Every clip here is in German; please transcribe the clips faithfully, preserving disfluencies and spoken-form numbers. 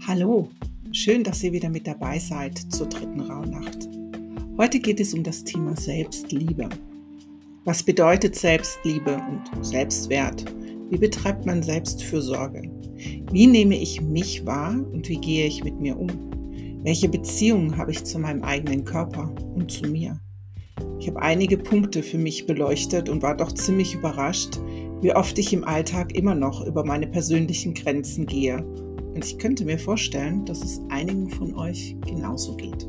Hallo, schön, dass ihr wieder mit dabei seid zur dritten Rauhnacht. Heute geht es um das Thema Selbstliebe. Was bedeutet Selbstliebe und Selbstwert? Wie betreibt man Selbstfürsorge? Wie nehme ich mich wahr und wie gehe ich mit mir um? Welche Beziehungen habe ich zu meinem eigenen Körper und zu mir? Ich habe einige Punkte für mich beleuchtet und war doch ziemlich überrascht, wie oft ich im Alltag immer noch über meine persönlichen Grenzen gehe. Und ich könnte mir vorstellen, dass es einigen von euch genauso geht.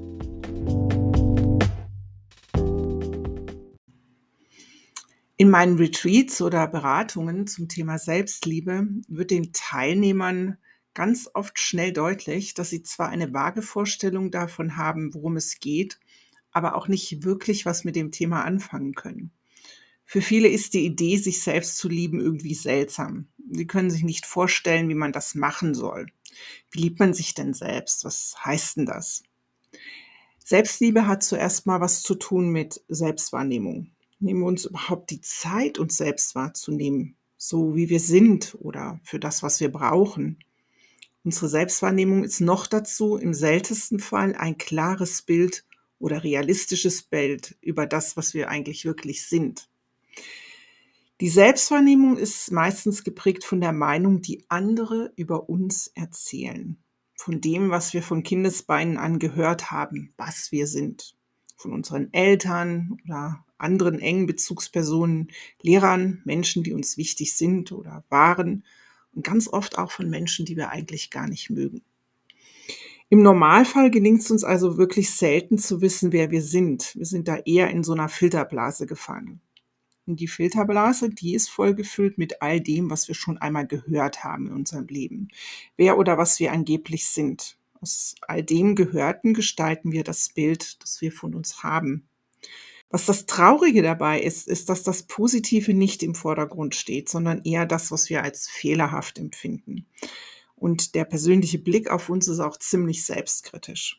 In meinen Retreats oder Beratungen zum Thema Selbstliebe wird den Teilnehmern ganz oft schnell deutlich, dass sie zwar eine vage Vorstellung davon haben, worum es geht, aber auch nicht wirklich was mit dem Thema anfangen können. Für viele ist die Idee, sich selbst zu lieben, irgendwie seltsam. Sie können sich nicht vorstellen, wie man das machen soll. Wie liebt man sich denn selbst? Was heißt denn das? Selbstliebe hat zuerst mal was zu tun mit Selbstwahrnehmung. Nehmen wir uns überhaupt die Zeit, uns selbst wahrzunehmen, so wie wir sind oder für das, was wir brauchen. Unsere Selbstwahrnehmung ist noch dazu im seltensten Fall ein klares Bild oder realistisches Bild über das, was wir eigentlich wirklich sind. Die Selbstwahrnehmung ist meistens geprägt von der Meinung, die andere über uns erzählen. Von dem, was wir von Kindesbeinen an gehört haben, was wir sind. Von unseren Eltern oder anderen engen Bezugspersonen, Lehrern, Menschen, die uns wichtig sind oder waren und ganz oft auch von Menschen, die wir eigentlich gar nicht mögen. Im Normalfall gelingt es uns also wirklich selten zu wissen, wer wir sind. Wir sind da eher in so einer Filterblase gefangen. Und die Filterblase, die ist vollgefüllt mit all dem, was wir schon einmal gehört haben in unserem Leben. Wer oder was wir angeblich sind. Aus all dem Gehörten gestalten wir das Bild, das wir von uns haben. Was das Traurige dabei ist, ist, dass das Positive nicht im Vordergrund steht, sondern eher das, was wir als fehlerhaft empfinden. Und der persönliche Blick auf uns ist auch ziemlich selbstkritisch.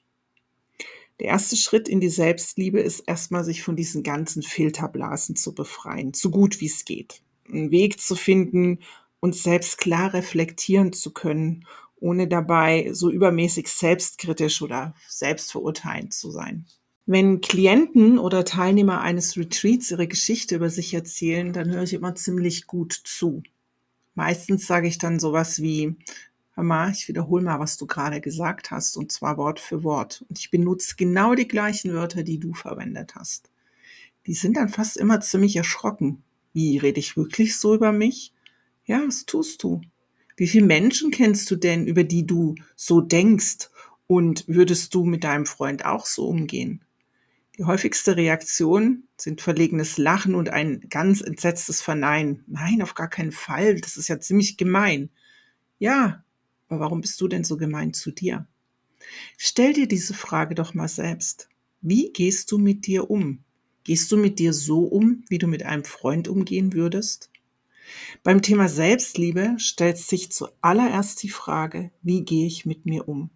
Der erste Schritt in die Selbstliebe ist erstmal, sich von diesen ganzen Filterblasen zu befreien, so gut wie es geht. Einen Weg zu finden, uns selbst klar reflektieren zu können, ohne dabei so übermäßig selbstkritisch oder selbstverurteilend zu sein. Wenn Klienten oder Teilnehmer eines Retreats ihre Geschichte über sich erzählen, dann höre ich immer ziemlich gut zu. Meistens sage ich dann sowas wie: Hör mal, ich wiederhole mal, was du gerade gesagt hast, und zwar Wort für Wort. Und ich benutze genau die gleichen Wörter, die du verwendet hast. Die sind dann fast immer ziemlich erschrocken. Wie, rede ich wirklich so über mich? Ja, das tust du. Wie viele Menschen kennst du denn, über die du so denkst? Und würdest du mit deinem Freund auch so umgehen? Die häufigste Reaktion sind verlegenes Lachen und ein ganz entsetztes Verneinen. Nein, auf gar keinen Fall. Das ist ja ziemlich gemein. Ja, aber warum bist du denn so gemein zu dir? Stell dir diese Frage doch mal selbst. Wie gehst du mit dir um? Gehst du mit dir so um, wie du mit einem Freund umgehen würdest? Beim Thema Selbstliebe stellt sich zuallererst die Frage, wie gehe ich mit mir um?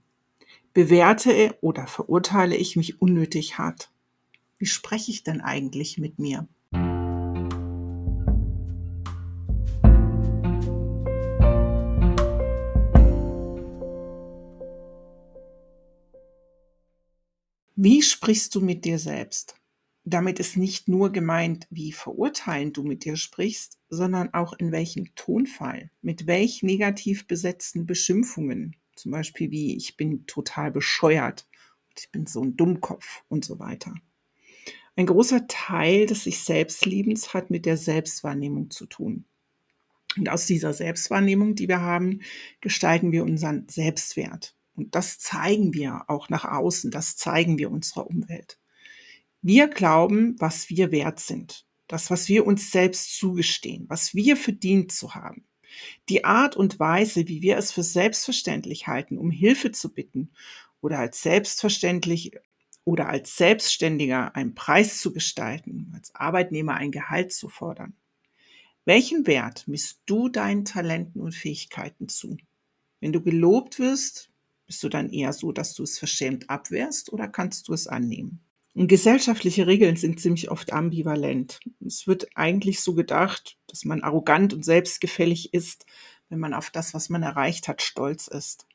Bewerte oder verurteile ich mich unnötig hart? Wie spreche ich denn eigentlich mit mir? Wie sprichst du mit dir selbst? Damit ist nicht nur gemeint, wie verurteilend du mit dir sprichst, sondern auch in welchem Tonfall, mit welch negativ besetzten Beschimpfungen, zum Beispiel wie ich bin total bescheuert, ich bin so ein Dummkopf und so weiter. Ein großer Teil des sich Selbstliebens hat mit der Selbstwahrnehmung zu tun. Und aus dieser Selbstwahrnehmung, die wir haben, gestalten wir unseren Selbstwert. Und das zeigen wir auch nach außen, das zeigen wir unserer Umwelt. Wir glauben, was wir wert sind, das, was wir uns selbst zugestehen, was wir verdient zu haben. Die Art und Weise, wie wir es für selbstverständlich halten, um Hilfe zu bitten oder als selbstverständlich oder als Selbstständiger einen Preis zu gestalten, als Arbeitnehmer ein Gehalt zu fordern. Welchen Wert misst du deinen Talenten und Fähigkeiten zu? Wenn du gelobt wirst, bist du dann eher so, dass du es verschämt abwehrst, oder kannst du es annehmen? Und gesellschaftliche Regeln sind ziemlich oft ambivalent. Es wird eigentlich so gedacht, dass man arrogant und selbstgefällig ist, wenn man auf das, was man erreicht hat, stolz ist.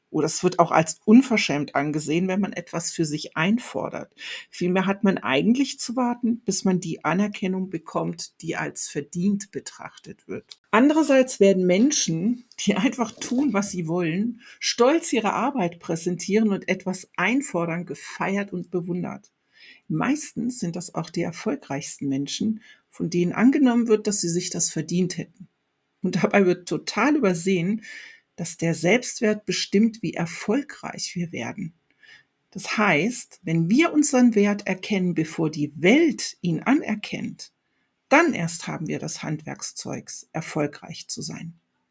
Oder es wird auch als unverschämt angesehen, wenn man etwas für sich einfordert. Vielmehr hat man eigentlich zu warten, bis man die Anerkennung bekommt, die als verdient betrachtet wird. Andererseits werden Menschen, die einfach tun, was sie wollen, stolz ihre Arbeit präsentieren und etwas einfordern, gefeiert und bewundert. Meistens sind das auch die erfolgreichsten Menschen, von denen angenommen wird, dass sie sich das verdient hätten. Und dabei wird total übersehen, dass der Selbstwert bestimmt, wie erfolgreich wir werden. Das heißt, wenn wir unseren Wert erkennen, bevor die Welt ihn anerkennt, dann erst haben wir das Handwerkszeug, erfolgreich zu sein.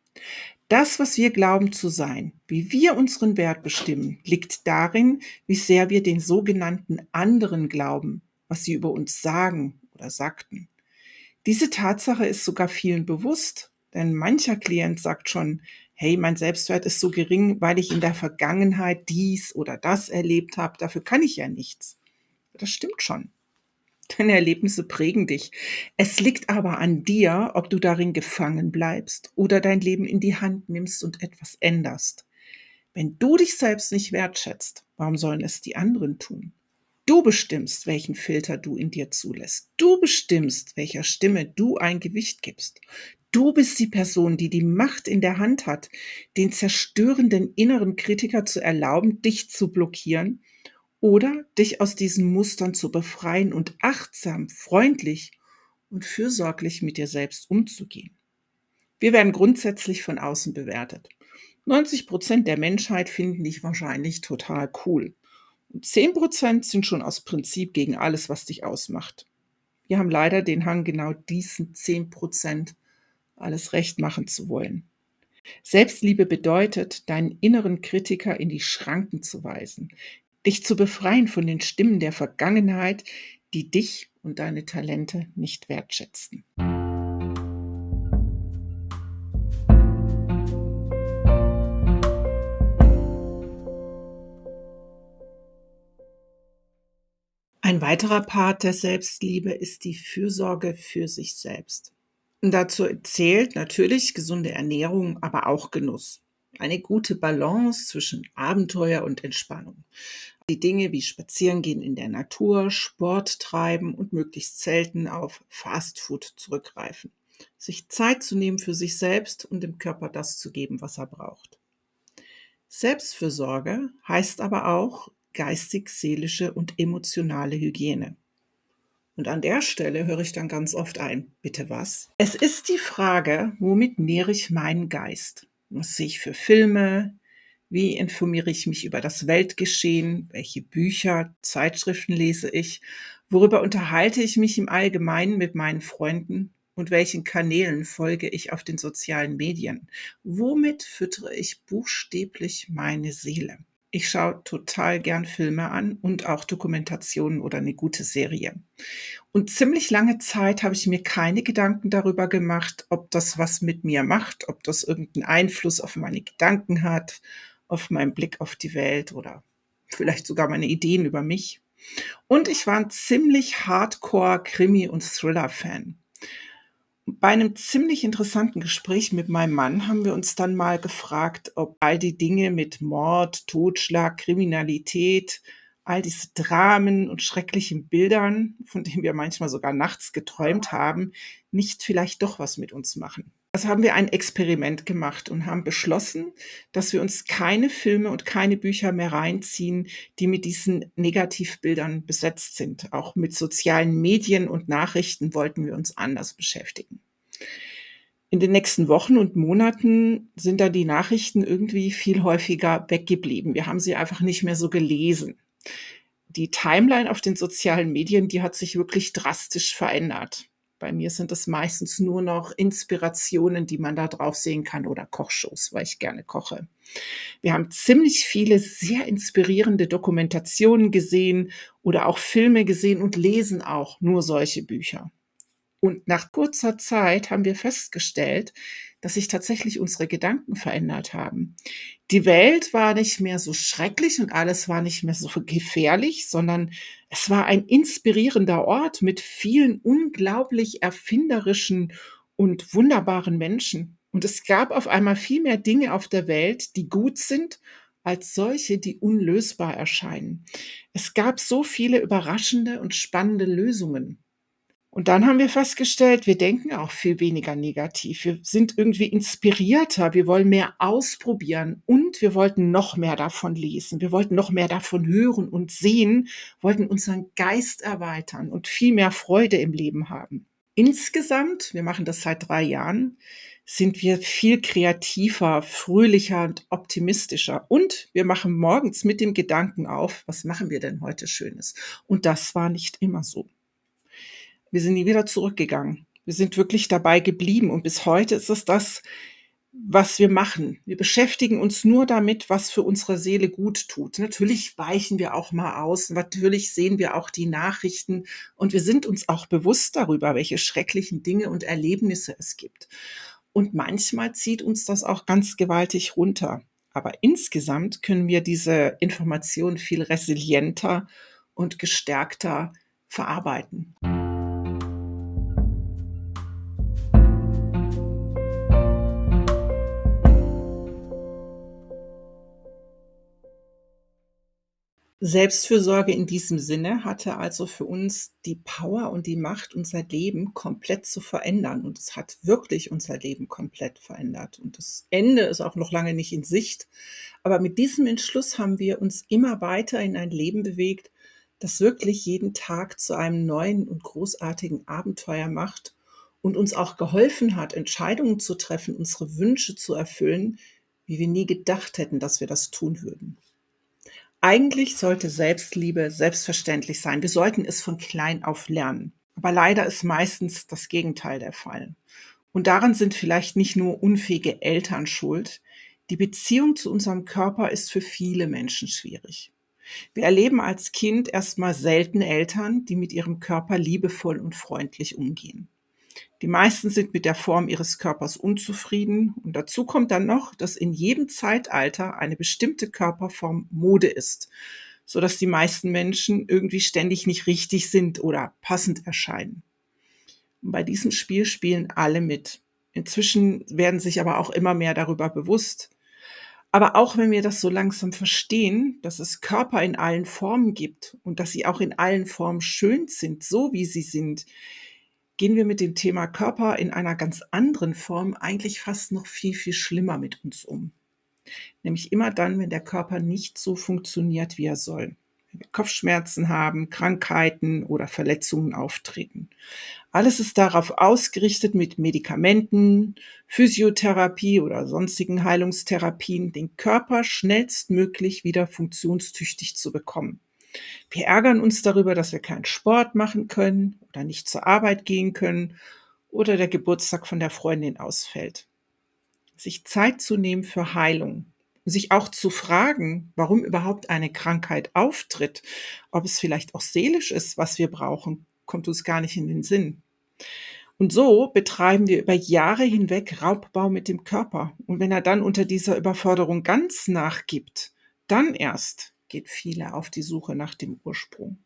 Das, was wir glauben zu sein, wie wir unseren Wert bestimmen, liegt darin, wie sehr wir den sogenannten anderen glauben, was sie über uns sagen oder sagten. Diese Tatsache ist sogar vielen bewusst, denn mancher Klient sagt schon: „Hey, mein Selbstwert ist so gering, weil ich in der Vergangenheit dies oder das erlebt habe. Dafür kann ich ja nichts." Das stimmt schon. Deine Erlebnisse prägen dich. Es liegt aber an dir, ob du darin gefangen bleibst oder dein Leben in die Hand nimmst und etwas änderst. Wenn du dich selbst nicht wertschätzt, warum sollen es die anderen tun? Du bestimmst, welchen Filter du in dir zulässt. Du bestimmst, welcher Stimme du ein Gewicht gibst. Du bist die Person, die die Macht in der Hand hat, den zerstörenden inneren Kritiker zu erlauben, dich zu blockieren oder dich aus diesen Mustern zu befreien und achtsam, freundlich und fürsorglich mit dir selbst umzugehen. Wir werden grundsätzlich von außen bewertet. neunzig Prozent der Menschheit finden dich wahrscheinlich total cool. Und zehn Prozent sind schon aus Prinzip gegen alles, was dich ausmacht. Wir haben leider den Hang, genau diesen zehn Prozent alles recht machen zu wollen. Selbstliebe bedeutet, deinen inneren Kritiker in die Schranken zu weisen, dich zu befreien von den Stimmen der Vergangenheit, die dich und deine Talente nicht wertschätzen. Ein weiterer Part der Selbstliebe ist die Fürsorge für sich selbst. Und dazu zählt natürlich gesunde Ernährung, aber auch Genuss. Eine gute Balance zwischen Abenteuer und Entspannung. Die Dinge wie Spazierengehen in der Natur, Sport treiben und möglichst selten auf Fastfood zurückgreifen. Sich Zeit zu nehmen für sich selbst und dem Körper das zu geben, was er braucht. Selbstfürsorge heißt aber auch geistig-seelische und emotionale Hygiene. Und an der Stelle höre ich dann ganz oft ein: Bitte was? Es ist die Frage, womit nähre ich meinen Geist? Was sehe ich für Filme? Wie informiere ich mich über das Weltgeschehen? Welche Bücher, Zeitschriften lese ich? Worüber unterhalte ich mich im Allgemeinen mit meinen Freunden? Und welchen Kanälen folge ich auf den sozialen Medien? Womit füttere ich buchstäblich meine Seele? Ich schaue total gern Filme an und auch Dokumentationen oder eine gute Serie. Und ziemlich lange Zeit habe ich mir keine Gedanken darüber gemacht, ob das was mit mir macht, ob das irgendeinen Einfluss auf meine Gedanken hat, auf meinen Blick auf die Welt oder vielleicht sogar meine Ideen über mich. Und ich war ein ziemlich Hardcore Krimi- und Thriller-Fan. Bei einem ziemlich interessanten Gespräch mit meinem Mann haben wir uns dann mal gefragt, ob all die Dinge mit Mord, Totschlag, Kriminalität, all diese Dramen und schrecklichen Bildern, von denen wir manchmal sogar nachts geträumt haben, nicht vielleicht doch was mit uns machen. Also haben wir ein Experiment gemacht und haben beschlossen, dass wir uns keine Filme und keine Bücher mehr reinziehen, die mit diesen Negativbildern besetzt sind. Auch mit sozialen Medien und Nachrichten wollten wir uns anders beschäftigen. In den nächsten Wochen und Monaten sind dann die Nachrichten irgendwie viel häufiger weggeblieben. Wir haben sie einfach nicht mehr so gelesen. Die Timeline auf den sozialen Medien, die hat sich wirklich drastisch verändert. Bei mir sind es meistens nur noch Inspirationen, die man da drauf sehen kann, oder Kochshows, weil ich gerne koche. Wir haben ziemlich viele sehr inspirierende Dokumentationen gesehen oder auch Filme gesehen und lesen auch nur solche Bücher. Und nach kurzer Zeit haben wir festgestellt, dass sich tatsächlich unsere Gedanken verändert haben. Die Welt war nicht mehr so schrecklich und alles war nicht mehr so gefährlich, sondern es war ein inspirierender Ort mit vielen unglaublich erfinderischen und wunderbaren Menschen. Und es gab auf einmal viel mehr Dinge auf der Welt, die gut sind, als solche, die unlösbar erscheinen. Es gab so viele überraschende und spannende Lösungen. Und dann haben wir festgestellt, wir denken auch viel weniger negativ. Wir sind irgendwie inspirierter, wir wollen mehr ausprobieren und wir wollten noch mehr davon lesen. Wir wollten noch mehr davon hören und sehen, wollten unseren Geist erweitern und viel mehr Freude im Leben haben. Insgesamt, wir machen das seit drei Jahren, sind wir viel kreativer, fröhlicher und optimistischer. Und wir machen morgens mit dem Gedanken auf, was machen wir denn heute Schönes? Und das war nicht immer so. Wir sind nie wieder zurückgegangen. Wir sind wirklich dabei geblieben und bis heute ist es das, was wir machen. Wir beschäftigen uns nur damit, was für unsere Seele gut tut. Natürlich weichen wir auch mal aus, natürlich sehen wir auch die Nachrichten und wir sind uns auch bewusst darüber, welche schrecklichen Dinge und Erlebnisse es gibt. Und manchmal zieht uns das auch ganz gewaltig runter. Aber insgesamt können wir diese Information viel resilienter und gestärkter verarbeiten. Selbstfürsorge in diesem Sinne hatte also für uns die Power und die Macht, unser Leben komplett zu verändern. Und es hat wirklich unser Leben komplett verändert. Und das Ende ist auch noch lange nicht in Sicht. Aber mit diesem Entschluss haben wir uns immer weiter in ein Leben bewegt, das wirklich jeden Tag zu einem neuen und großartigen Abenteuer macht und uns auch geholfen hat, Entscheidungen zu treffen, unsere Wünsche zu erfüllen, wie wir nie gedacht hätten, dass wir das tun würden. Eigentlich sollte Selbstliebe selbstverständlich sein. Wir sollten es von klein auf lernen. Aber leider ist meistens das Gegenteil der Fall. Und daran sind vielleicht nicht nur unfähige Eltern schuld. Die Beziehung zu unserem Körper ist für viele Menschen schwierig. Wir erleben als Kind erstmal selten Eltern, die mit ihrem Körper liebevoll und freundlich umgehen. Die meisten sind mit der Form ihres Körpers unzufrieden und dazu kommt dann noch, dass in jedem Zeitalter eine bestimmte Körperform Mode ist, sodass die meisten Menschen irgendwie ständig nicht richtig sind oder passend erscheinen. Und bei diesem Spiel spielen alle mit. Inzwischen werden sich aber auch immer mehr darüber bewusst. Aber auch wenn wir das so langsam verstehen, dass es Körper in allen Formen gibt und dass sie auch in allen Formen schön sind, so wie sie sind, gehen wir mit dem Thema Körper in einer ganz anderen Form eigentlich fast noch viel, viel schlimmer mit uns um. Nämlich immer dann, wenn der Körper nicht so funktioniert, wie er soll. Wenn wir Kopfschmerzen haben, Krankheiten oder Verletzungen auftreten. Alles ist darauf ausgerichtet, mit Medikamenten, Physiotherapie oder sonstigen Heilungstherapien den Körper schnellstmöglich wieder funktionstüchtig zu bekommen. Wir ärgern uns darüber, dass wir keinen Sport machen können oder nicht zur Arbeit gehen können oder der Geburtstag von der Freundin ausfällt. Sich Zeit zu nehmen für Heilung, sich auch zu fragen, warum überhaupt eine Krankheit auftritt, ob es vielleicht auch seelisch ist, was wir brauchen, kommt uns gar nicht in den Sinn. Und so betreiben wir über Jahre hinweg Raubbau mit dem Körper. Und wenn er dann unter dieser Überforderung ganz nachgibt, dann erst geht viele auf die Suche nach dem Ursprung.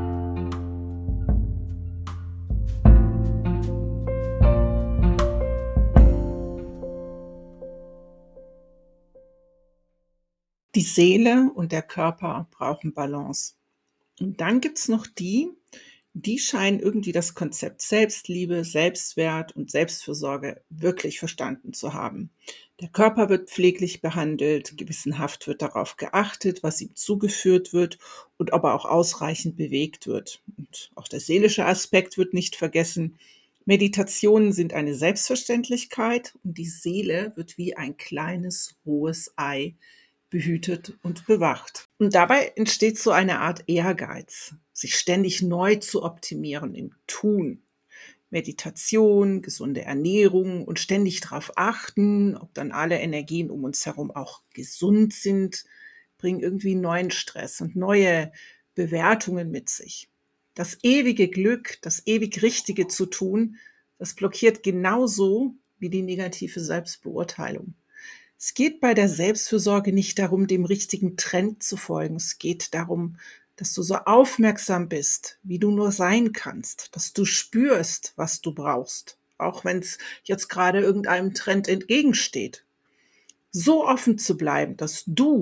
Die Seele und der Körper brauchen Balance. Und dann gibt's noch die, die scheinen irgendwie das Konzept Selbstliebe, Selbstwert und Selbstfürsorge wirklich verstanden zu haben. Der Körper wird pfleglich behandelt, gewissenhaft wird darauf geachtet, was ihm zugeführt wird und ob er auch ausreichend bewegt wird. Und auch der seelische Aspekt wird nicht vergessen. Meditationen sind eine Selbstverständlichkeit und die Seele wird wie ein kleines rohes Ei behütet und bewacht. Und dabei entsteht so eine Art Ehrgeiz, sich ständig neu zu optimieren im Tun. Meditation, gesunde Ernährung und ständig darauf achten, ob dann alle Energien um uns herum auch gesund sind, bringen irgendwie neuen Stress und neue Bewertungen mit sich. Das ewige Glück, das ewig Richtige zu tun, das blockiert genauso wie die negative Selbstbeurteilung. Es geht bei der Selbstfürsorge nicht darum, dem richtigen Trend zu folgen. Es geht darum, dass du so aufmerksam bist, wie du nur sein kannst, dass du spürst, was du brauchst, auch wenn es jetzt gerade irgendeinem Trend entgegensteht. So offen zu bleiben, dass du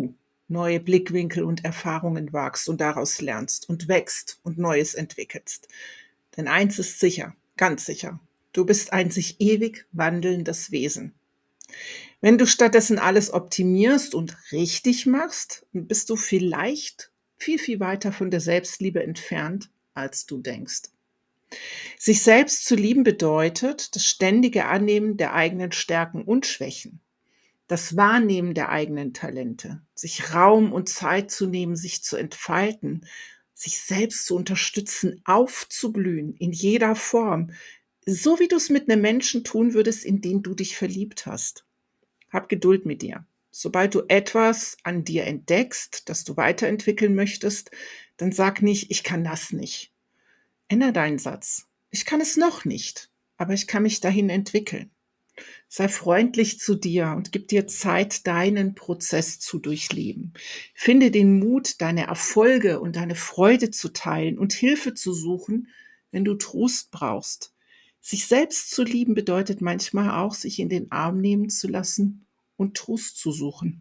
neue Blickwinkel und Erfahrungen wagst und daraus lernst und wächst und Neues entwickelst. Denn eins ist sicher, ganz sicher: Du bist ein sich ewig wandelndes Wesen. Wenn du stattdessen alles optimierst und richtig machst, bist du vielleicht viel, viel weiter von der Selbstliebe entfernt, als du denkst. Sich selbst zu lieben bedeutet das ständige Annehmen der eigenen Stärken und Schwächen, das Wahrnehmen der eigenen Talente, sich Raum und Zeit zu nehmen, sich zu entfalten, sich selbst zu unterstützen, aufzublühen in jeder Form, so wie du es mit einem Menschen tun würdest, in den du dich verliebt hast. Hab Geduld mit dir. Sobald du etwas an dir entdeckst, das du weiterentwickeln möchtest, dann sag nicht: „Ich kann das nicht.“ Ändere deinen Satz: „Ich kann es noch nicht, aber ich kann mich dahin entwickeln.“ Sei freundlich zu dir und gib dir Zeit, deinen Prozess zu durchleben. Finde den Mut, deine Erfolge und deine Freude zu teilen und Hilfe zu suchen, wenn du Trost brauchst. Sich selbst zu lieben bedeutet manchmal auch, sich in den Arm nehmen zu lassen und Trost zu suchen.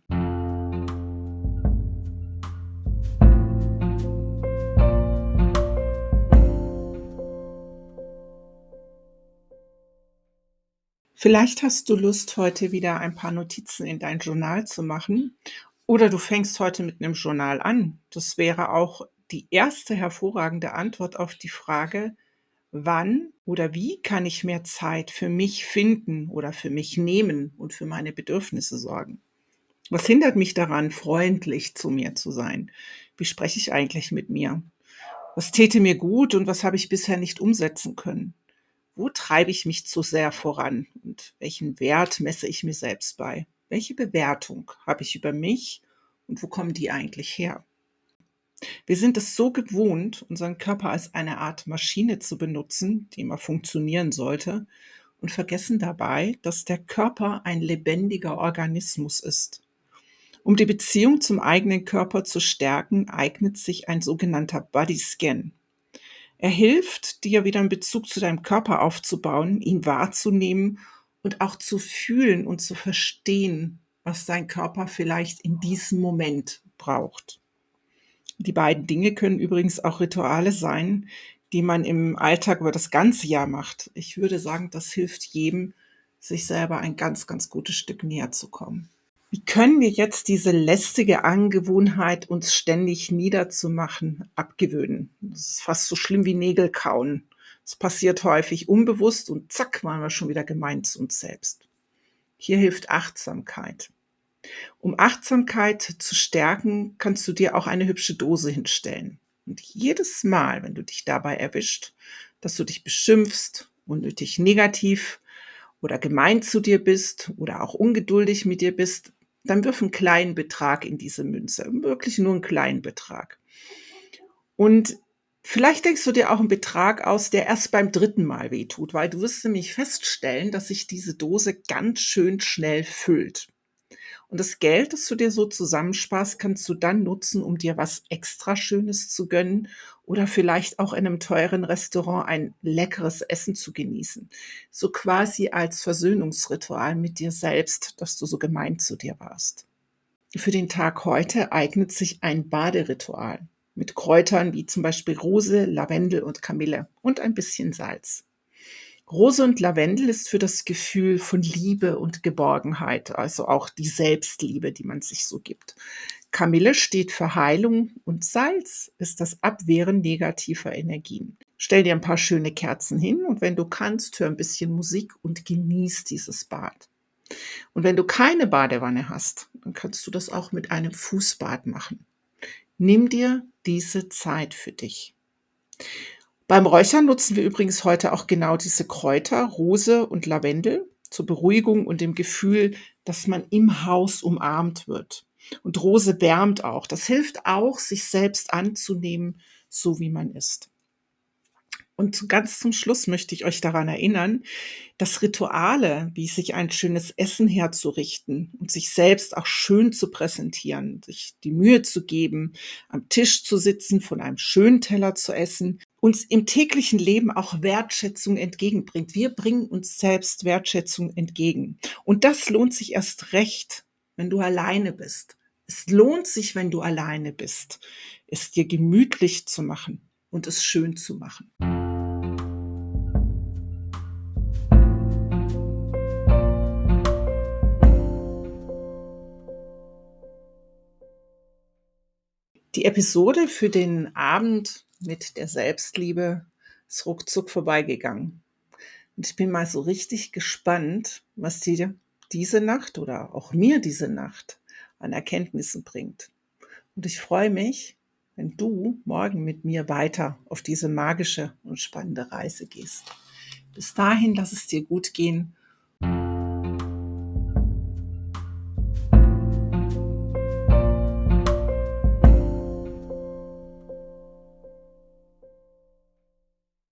Vielleicht hast du Lust, heute wieder ein paar Notizen in dein Journal zu machen, oder du fängst heute mit einem Journal an. Das wäre auch die erste hervorragende Antwort auf die Frage: Wann oder wie kann ich mehr Zeit für mich finden oder für mich nehmen und für meine Bedürfnisse sorgen? Was hindert mich daran, freundlich zu mir zu sein? Wie spreche ich eigentlich mit mir? Was täte mir gut und was habe ich bisher nicht umsetzen können? Wo treibe ich mich zu sehr voran und welchen Wert messe ich mir selbst bei? Welche Bewertung habe ich über mich und wo kommen die eigentlich her? Wir sind es so gewohnt, unseren Körper als eine Art Maschine zu benutzen, die immer funktionieren sollte, und vergessen dabei, dass der Körper ein lebendiger Organismus ist. Um die Beziehung zum eigenen Körper zu stärken, eignet sich ein sogenannter Body Scan. Er hilft dir wieder einen Bezug zu deinem Körper aufzubauen, ihn wahrzunehmen und auch zu fühlen und zu verstehen, was dein Körper vielleicht in diesem Moment braucht. Die beiden Dinge können übrigens auch Rituale sein, die man im Alltag über das ganze Jahr macht. Ich würde sagen, das hilft jedem, sich selber ein ganz, ganz gutes Stück näher zu kommen. Wie können wir jetzt diese lästige Angewohnheit, uns ständig niederzumachen, abgewöhnen? Das ist fast so schlimm wie Nägel kauen. Es passiert häufig unbewusst und zack, waren wir schon wieder gemein zu uns selbst. Hier hilft Achtsamkeit. Um Achtsamkeit zu stärken, kannst du dir auch eine hübsche Dose hinstellen. Und jedes Mal, wenn du dich dabei erwischt, dass du dich beschimpfst, unnötig negativ oder gemein zu dir bist oder auch ungeduldig mit dir bist, dann wirf einen kleinen Betrag in diese Münze, wirklich nur einen kleinen Betrag. Und vielleicht denkst du dir auch einen Betrag aus, der erst beim dritten Mal wehtut, weil du wirst nämlich feststellen, dass sich diese Dose ganz schön schnell füllt. Und das Geld, das du dir so zusammensparst, kannst du dann nutzen, um dir was extra Schönes zu gönnen oder vielleicht auch in einem teuren Restaurant ein leckeres Essen zu genießen. So quasi als Versöhnungsritual mit dir selbst, dass du so gemein zu dir warst. Für den Tag heute eignet sich ein Baderitual mit Kräutern wie zum Beispiel Rose, Lavendel und Kamille und ein bisschen Salz. Rose und Lavendel ist für das Gefühl von Liebe und Geborgenheit, also auch die Selbstliebe, die man sich so gibt. Kamille steht für Heilung und Salz ist das Abwehren negativer Energien. Stell dir ein paar schöne Kerzen hin und wenn du kannst, hör ein bisschen Musik und genieß dieses Bad. Und wenn du keine Badewanne hast, dann kannst du das auch mit einem Fußbad machen. Nimm dir diese Zeit für dich. Beim Räuchern nutzen wir übrigens heute auch genau diese Kräuter, Rose und Lavendel, zur Beruhigung und dem Gefühl, dass man im Haus umarmt wird. Und Rose wärmt auch. Das hilft auch, sich selbst anzunehmen, so wie man ist. Und ganz zum Schluss möchte ich euch daran erinnern, dass Rituale, wie sich ein schönes Essen herzurichten und sich selbst auch schön zu präsentieren, sich die Mühe zu geben, am Tisch zu sitzen, von einem schönen Teller zu essen, uns im täglichen Leben auch Wertschätzung entgegenbringt. Wir bringen uns selbst Wertschätzung entgegen. Und das lohnt sich erst recht, wenn du alleine bist. Es lohnt sich, wenn du alleine bist, es dir gemütlich zu machen und es schön zu machen. Die Episode für den Abend mit der Selbstliebe ist ruckzuck vorbeigegangen. Und ich bin mal so richtig gespannt, was dir diese Nacht oder auch mir diese Nacht an Erkenntnissen bringt. Und ich freue mich, wenn du morgen mit mir weiter auf diese magische und spannende Reise gehst. Bis dahin, lass es dir gut gehen